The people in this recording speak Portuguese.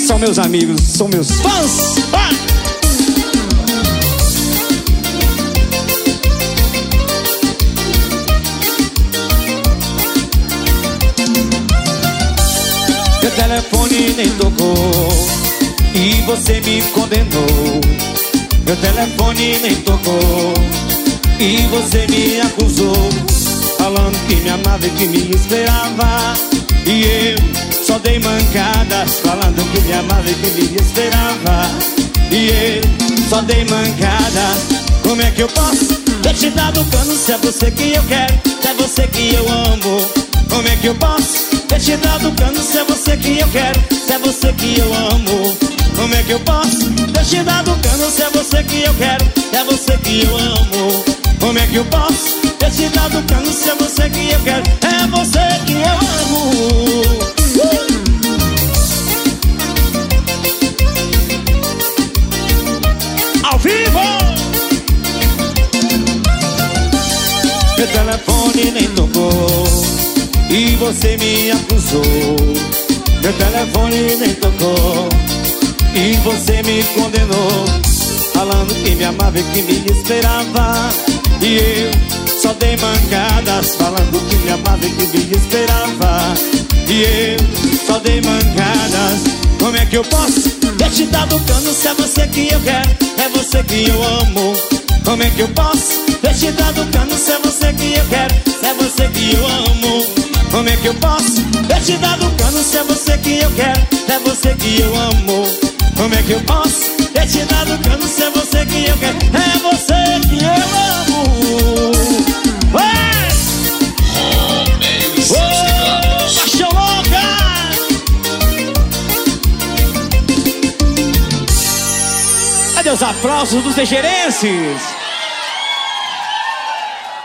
São meus amigos, são meus fãs. Meu telefone nem tocou e você me condenou. Meu telefone nem tocou e você me acusou, falando que me amava e que me esperava. E eu só dei mancadas, falando que me amava e que me esperava. E eu só dei mancadas. Como é que eu posso ter te dado cano se é você que eu quero, se é você que eu amo? Como é que eu posso ter te dado cano se é você que eu quero, se é você que eu amo? Como é que eu posso ter te dado cano se é você que eu quero, se é você que eu amo? Como é que eu posso ter te dado cano se é você que eu quero, é você que eu amo? Ao vivo! Meu telefone nem tocou e você me acusou. Meu telefone nem tocou e você me condenou, falando que me amava e que me esperava. E eu só dei mancadas, falando que me amava e que me esperava. E eu só dei mancadas. Como é que eu posso ter te dado cano se é você que eu quero, é você que eu amo? Como é que eu posso ter te dado cano se é você que eu quero, se é você que eu amo? Como é que eu posso ter te dado cano se é você que eu quero, se é você que eu amo? Como é que eu posso ter te dado cano se é você que eu quero, é você que eu amo? Romero e seus teclados. Paixão louca! Cadê os aplausos dos teixeirenses?